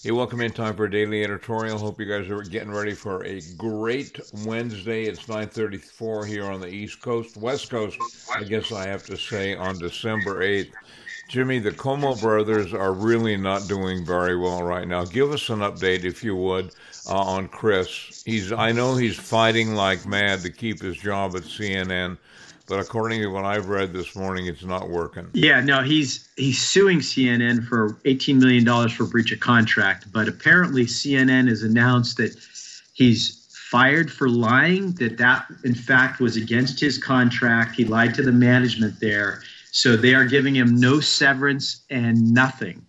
Hey, welcome in. Time for a daily editorial. Hope you guys are getting ready for a great Wednesday. It's 9:34 here on the East Coast, West Coast. I guess I have to say on December 8th. Jimmy, the Como brothers are really not doing very well right now. Give us an update, if you would, on Chris. I know he's fighting like mad to keep his job at CNN, but according to what I've read this morning, it's not working. Yeah, no, he's suing CNN for $18 million for breach of contract, but apparently CNN has announced that he's fired for lying, that in fact was against his contract. He lied to the management there. So they are giving him no severance and nothing.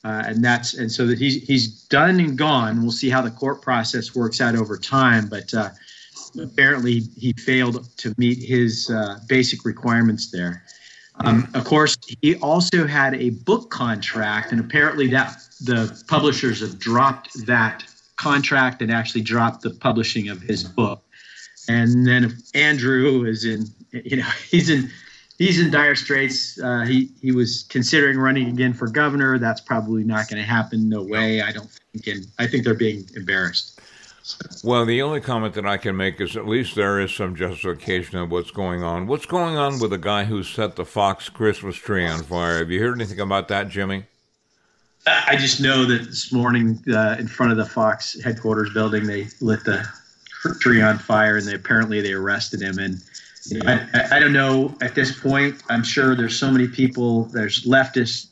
And so that he's done and gone. We'll see how the court process works out over time, but apparently he failed to meet his basic requirements there. Of course, he also had a book contract, and apparently that the publishers have dropped that contract and actually dropped the publishing of his book. And then Andrew is he's in dire straits. He was considering running again for governor. That's probably not going to happen. No way. I don't think. And I think they're being embarrassed. Well, the only comment that I can make is at least there is some justification of what's going on. What's going on with the guy who set the Fox Christmas tree on fire? Have you heard anything about that, Jimmy? I just know that this morning in front of the Fox headquarters building, they lit the tree on fire, and apparently they arrested him. And I don't know at this point. I'm sure there's so many people, there's leftists,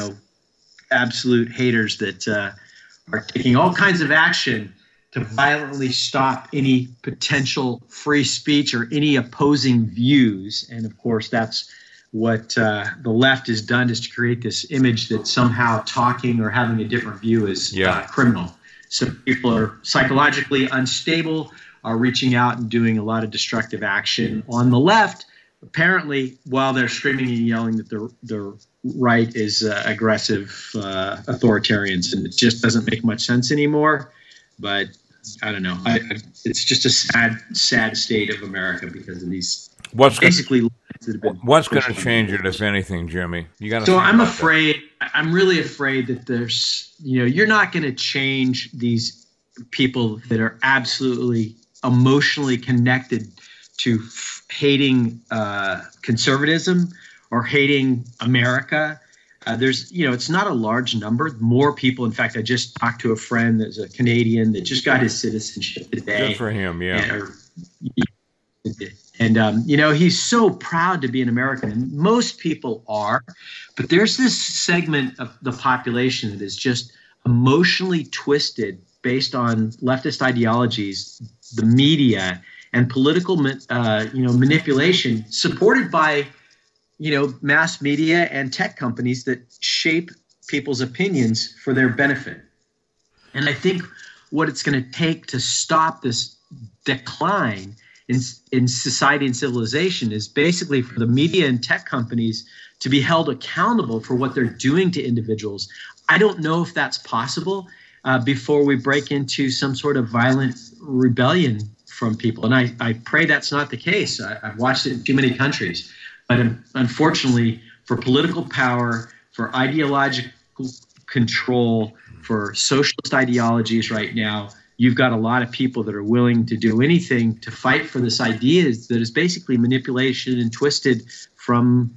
absolute haters that are taking all kinds of action to violently stop any potential free speech or any opposing views. And of course, that's what the left has done, is to create this image that somehow talking or having a different view is criminal. So people are psychologically unstable, are reaching out and doing a lot of destructive action on the left, apparently while they're screaming and yelling that the right is aggressive authoritarians. And it just doesn't make much sense anymore. But I don't know. It's just a sad state of America because of these What's going to change it, if anything, Jimmy? You got. So I'm afraid. I'm really afraid that there's. You're not going to change these people that are absolutely emotionally connected to hating conservatism or hating America. It's not a large number. More people. In fact, I just talked to a friend that's a Canadian that just got his citizenship today. Good for him, yeah. And he's so proud to be an American, and most people are. But there's this segment of the population that is just emotionally twisted based on leftist ideologies, the media, and political, manipulation, supported by mass media and tech companies that shape people's opinions for their benefit. And I think what it's going to take to stop this decline in society and civilization is basically for the media and tech companies to be held accountable for what they're doing to individuals. I don't know if that's possible before we break into some sort of violent rebellion from people. And I pray that's not the case. I've watched it in too many countries. But unfortunately, for political power, for ideological control, for socialist ideologies right now, you've got a lot of people that are willing to do anything to fight for this idea that is basically manipulation and twisted from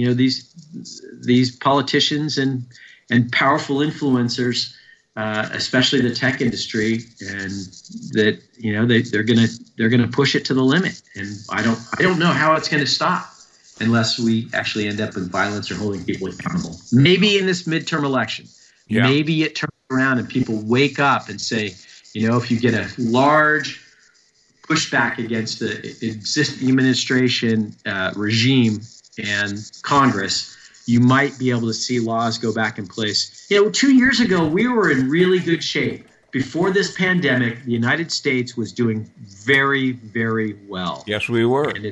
these politicians and powerful influencers, especially the tech industry, and that they're gonna push it to the limit. And I don't know how it's going to stop unless we actually end up with violence or holding people accountable. Maybe in this midterm election, maybe it turns around and people wake up and say, if you get a large pushback against the existing administration, regime, and Congress, you might be able to see laws go back in place. 2 years ago, we were in really good shape. Before this pandemic, the United States was doing very, very well. Yes, we were. And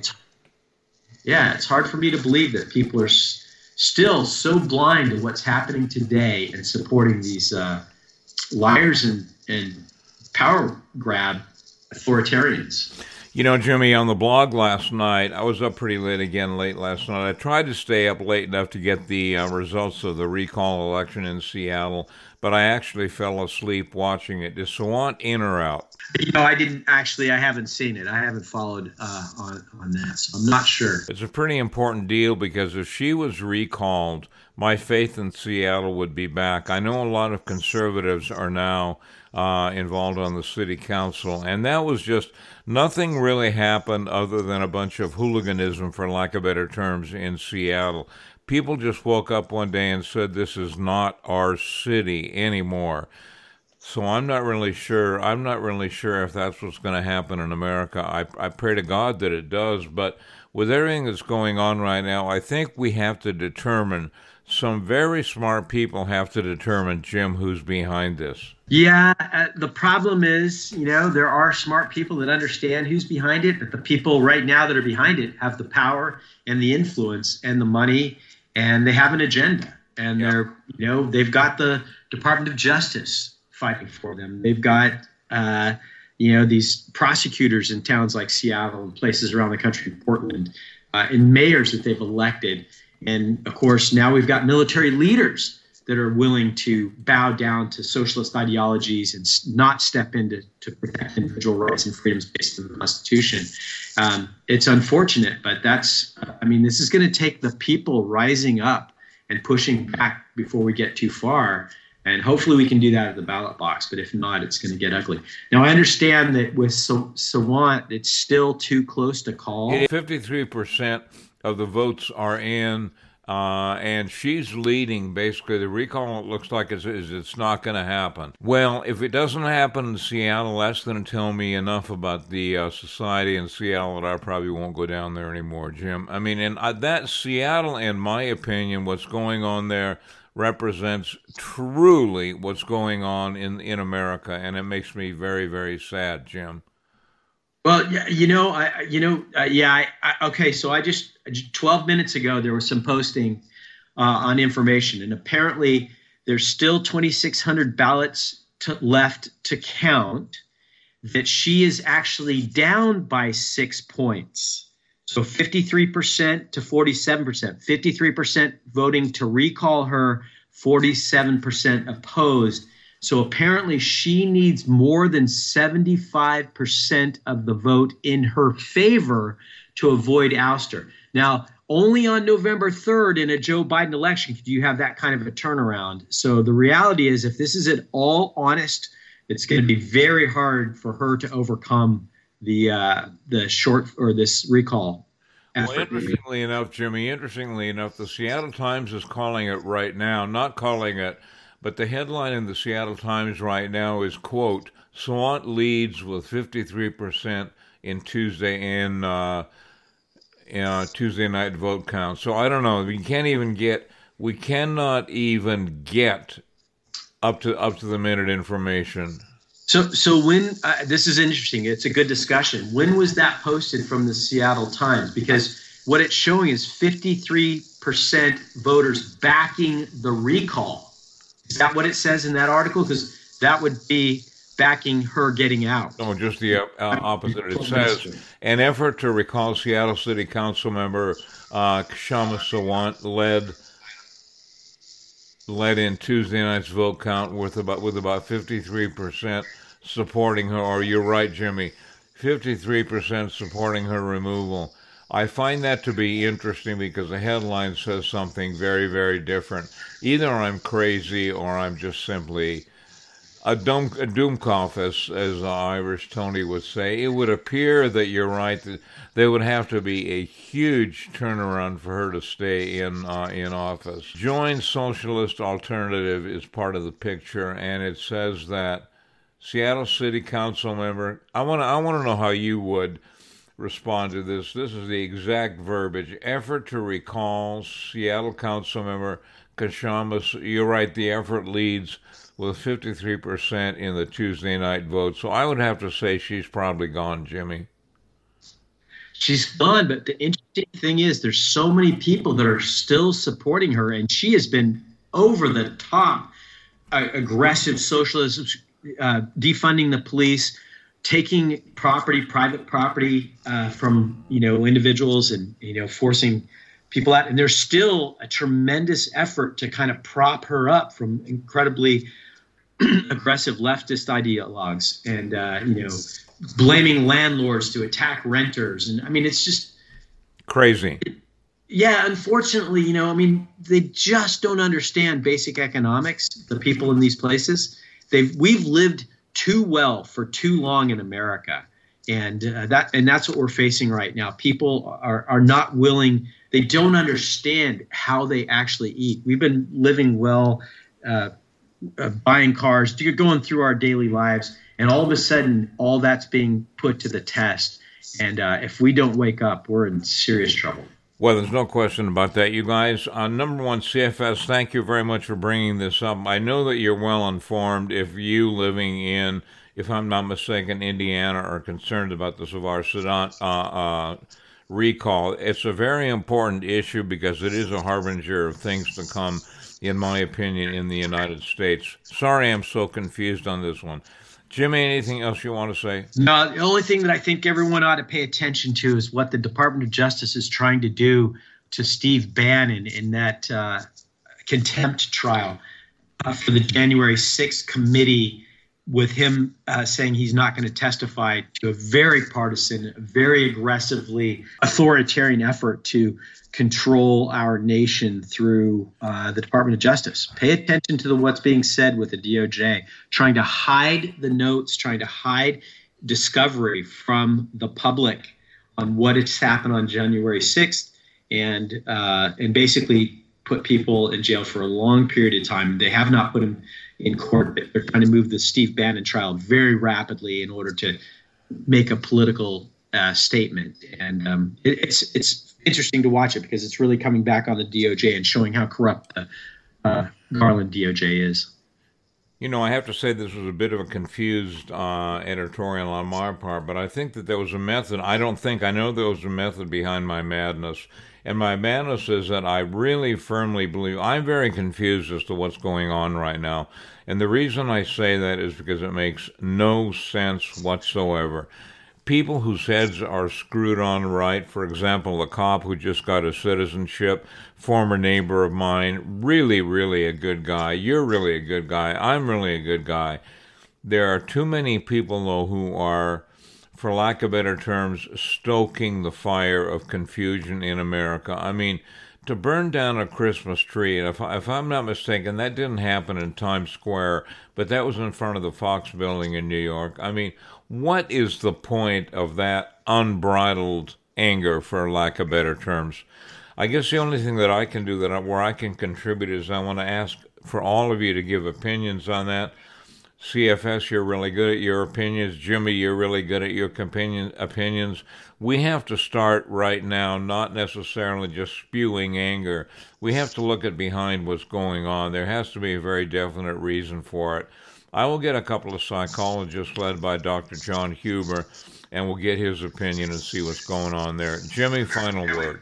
it's hard for me to believe that people are still so blind to what's happening today and supporting these liars and power grab authoritarians. Jimmy, on the blog last night, I was up pretty late last night. I tried to stay up late enough to get the results of the recall election in Seattle, but I actually fell asleep watching it. Is Sawant in or out? I didn't actually. I haven't seen it. I haven't followed on that, so I'm not sure. It's a pretty important deal because if she was recalled, my faith in Seattle would be back. I know a lot of conservatives are now involved on the city council, and that was just nothing really happened other than a bunch of hooliganism, for lack of better terms, in Seattle. People just woke up one day and said, this is not our city anymore. So I'm not really sure if that's what's going to happen in America. I pray to God that it does, but with everything that's going on right now, I think we have to determine, some very smart people have to determine, Jim, who's behind this. Yeah, the problem is, there are smart people that understand who's behind it, but the people right now that are behind it have the power and the influence and the money, and they have an agenda. And they've got the Department of Justice fighting for them. They've got, these prosecutors in towns like Seattle and places around the country, Portland, and mayors that they've elected. And of course, now we've got military leaders that are willing to bow down to socialist ideologies and not step in to protect individual rights and freedoms based on the Constitution. It's unfortunate, but this is going to take the people rising up and pushing back before we get too far. And hopefully we can do that at the ballot box. But if not, it's going to get ugly. Now, I understand that with Sawant, it's still too close to call. 53% of the votes are in, and she's leading. Basically, the recall, it looks like it's not going to happen. Well, if it doesn't happen in Seattle, that's going to tell me enough about the society in Seattle that I probably won't go down there anymore, Jim. That Seattle, in my opinion, what's going on there represents truly what's going on in America, and it makes me very, very sad, Jim. Well, okay. So I just 12 minutes ago there was some posting on information, and apparently there's still 2,600 ballots left to count. That she is actually down by 6 points. So 53% to 47%, 53% voting to recall her, 47% opposed. So apparently she needs more than 75% of the vote in her favor to avoid ouster. Now, only on November 3rd in a Joe Biden election could you have that kind of a turnaround. So the reality is, if this is at all honest, it's going to be very hard for her to overcome the short or this recall effort. Well, interestingly enough, the Seattle Times is calling it right now, not calling it, but the headline in the Seattle Times right now is, quote, Sawant leads with 53% in Tuesday night vote count. So I don't know. We cannot even get up to the minute information. So when this is interesting, it's a good discussion. When was that posted from the Seattle Times? Because what it's showing is 53% voters backing the recall. Is that what it says in that article? Because that would be backing her getting out. No, just the opposite. It says, an effort to recall Seattle City Council member Kshama Sawant led in Tuesday night's vote count with about 53% supporting her, or you're right, Jimmy, 53% supporting her removal. I find that to be interesting because the headline says something very, very different. Either I'm crazy or I'm just simply a doomcoff, as Irish Tony would say. It would appear that you're right, that there would have to be a huge turnaround for her to stay in office. Join Socialist Alternative is part of the picture, and it says that Seattle City Council member, I want to know how you would respond to this. This is the exact verbiage. Effort to recall Seattle Council member Kshama. You're right, the effort leads with 53% in the Tuesday night vote. So I would have to say she's probably gone, Jimmy. She's gone, but the interesting thing is there's so many people that are still supporting her, and she has been over the top aggressive socialism, defunding the police, taking private property from individuals, and forcing people out. And there's still a tremendous effort to kind of prop her up from incredibly aggressive leftist ideologues and, blaming landlords to attack renters. And I mean, it's just crazy. Yeah, unfortunately, they just don't understand basic economics, the people in these places. We've lived too well for too long in America. And that's what we're facing right now. People are not willing. They don't understand how they actually eat. We've been living well, buying cars, going through our daily lives, and all of a sudden, all that's being put to the test. And if we don't wake up, we're in serious trouble. Well, there's no question about that, you guys. Number one, CFS, thank you very much for bringing this up. I know that you're well informed. If you living in, if I'm not mistaken, Indiana are concerned about the Savar Sadat recall, it's a very important issue because it is a harbinger of things to come, in my opinion, in the United States. Sorry I'm so confused on this one. Jimmy, anything else you want to say? No, the only thing that I think everyone ought to pay attention to is what the Department of Justice is trying to do to Steve Bannon in that contempt trial for the January 6th committee, with him saying he's not going to testify to a very partisan, very aggressively authoritarian effort to control our nation through the Department of Justice. Pay attention to what's being said with the DOJ, trying to hide the notes, trying to hide discovery from the public on what has happened on January 6th, and basically put people in jail for a long period of time. They have not put him in court. They're trying to move the Steve Bannon trial very rapidly in order to make a political statement. And it's interesting to watch it because it's really coming back on the DOJ and showing how corrupt the Garland DOJ is. I have to say this was a bit of a confused editorial on my part, but I think that there was a method. I know there was a method behind my madness. And my madness is that I really firmly believe, I'm very confused as to what's going on right now. And the reason I say that is because it makes no sense whatsoever. People whose heads are screwed on right, for example, the cop who just got his citizenship, former neighbor of mine, really, really a good guy. You're really a good guy. I'm really a good guy. There are too many people, though, who are, for lack of better terms, stoking the fire of confusion in America. I mean, to burn down a Christmas tree, and if I'm not mistaken, that didn't happen in Times Square, but that was in front of the Fox building in New York. I mean, what is the point of that unbridled anger, for lack of better terms? I guess the only thing that I can do where I can contribute is I want to ask for all of you to give opinions on that. CFS, you're really good at your opinions. Jimmy, you're really good at your opinions. We have to start right now, not necessarily just spewing anger. We have to look at behind what's going on. There has to be a very definite reason for it. I will get a couple of psychologists led by Dr. John Huber, and we'll get his opinion and see what's going on there. Jimmy, final word.